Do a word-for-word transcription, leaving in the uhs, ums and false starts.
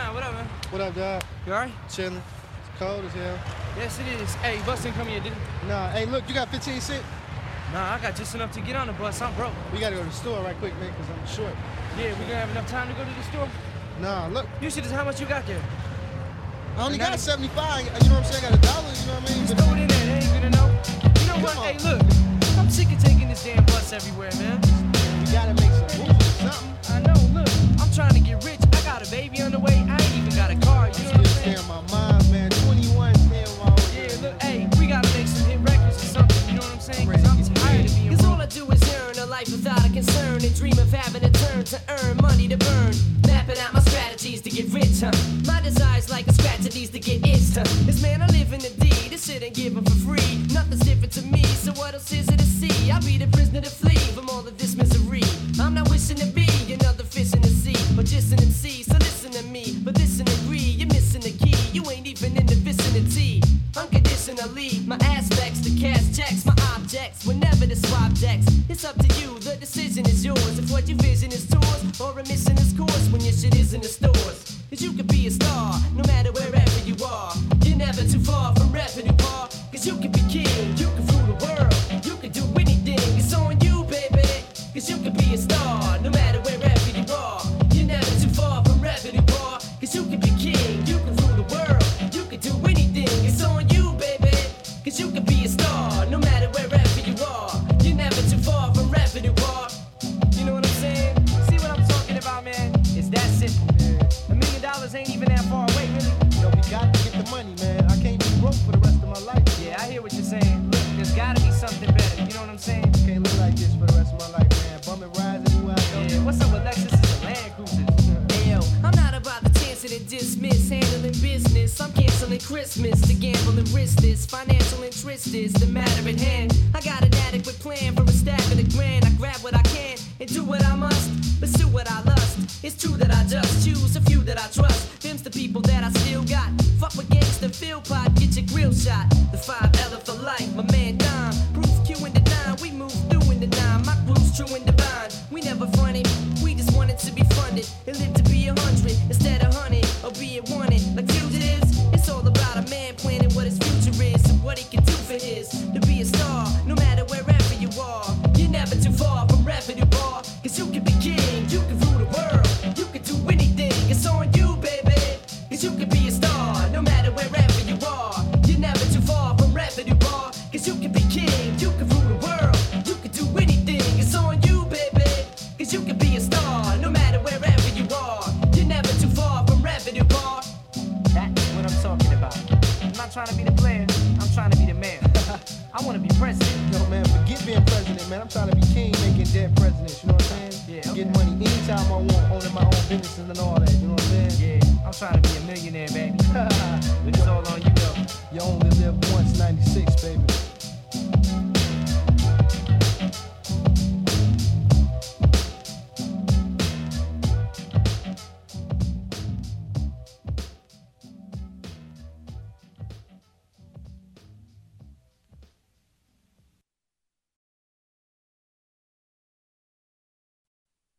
Nine, what up, man? What up, dog? You alright? Chillin'. It's cold as hell. Yes, it is. Hey, bus didn't come here, did it? Nah, hey, look, you got fifteen cents? Nah, I got just enough to get on the bus. I'm broke. We gotta go to the store right quick, man, because I'm short. Yeah, we gonna have enough time to go to the store? Nah, look. You should just how much you got there. I only got ninety seventy-five. You know what I'm saying? I got a dollar, you know what I mean? Just throw it in there. They ain't gonna know. You know what? on. Hey, look. I'm sick of taking this damn bus everywhere, man. We gotta make some moves or something. I know, look. I'm trying to get rich. I got a baby on the way. I ain't even got a car. You know what I'm Still saying? staring my mind, man. twenty-one, ten while Yeah, look, hey, we gotta make some hit records or something. You know what I'm saying? Cause I'm tired of being Cause all broke. I do is earn a life without a concern and dream of having a turn to earn money to burn. Mapping out my strategies to get rich, huh? My desire's like a scratch that needs to get itched, huh? This man, I live in the D, this shit ain't given for free. Nothing's different to me, so what else is it to see? I'll be the prisoner to flee from all of this misery. I'm not wishing to be another fish in the sea, but just an M C, so listen to me. But listen, agree, you're missing the key. You ain't even in the vicinity. Unconditionally, my aspects, the cash checks, my objects, whenever the swap decks. It's up to you, the decision is yours. If what you vision is tours, or a mission is course when your shit is in the stores. Cause you could be a star, no matter wherever you are. You're never too far from revenue par. Cause you could be king, you can rule the world. You can do anything, it's on you, baby. Cause you could be a star, no matter wherever you are. You're never too far from revenue par. Cause you can be king, you can rule the world. You can do anything, it's on you, baby. Cause you can be a star, no matter wherever you are. You're never too far from revenue par. You know what I'm saying? See what I'm talking about, man? It's that simple. A million dollars ain't even that far away, really. You know, we got to get the money, man. I can't be broke for the rest of my life. Yeah, I hear what you're saying. Look, there's gotta be something better. You know what I'm saying? Can't live like this for the rest of my life, man. Bum and rise anywhere I go. Yeah, what's up with Lexus and Land Cruisers? Ayo, I'm not about the chancing and dismiss, handling business. I'm canceling Christmas to gamble and risk this. Financial interest is the matter at hand. I got an adequate plan for a stab in a grand. I grab what I can and do what I must. Pursue what I lust. It's true that I just choose a few that I trust. Them's the people that I still got. Fuck with gangsta, Phil pot, get your grill shot. The five L for life, my man Dime. Proof Q in the nine, we move through in the nine. My crew's true and divine. We never fronted, we just wanted to be funded and live to be a hundred instead of hundred, or be it wanted. Like fugitives, it's all about a man planning what his future is and what he can do for his. To be a star, no matter wherever you are. You're never too far from revenue bar. Cause you can be king, you can rule the world. You can do anything, it's on you, baby. Cause you can be a star, no matter wherever you are. You're never too far from revenue bar. Cause you can be king, you can rule the world. You can do anything, it's on you, baby. Cause you can be a star, no matter wherever you are. You're never too far from revenue bar. That's what I'm talking about. I'm not trying to be the player, I'm trying to be the man. I wanna be president. Yo, man, forget being president, man. I'm trying to be king, making dead presidents. You know what I'm saying? Yeah, okay. Getting money anytime I want, owning my own businesses and all that. You know what I'm saying? Yeah, I'm trying to be a millionaire, baby. But it's all on you, though. You only live once, ninety-six, baby.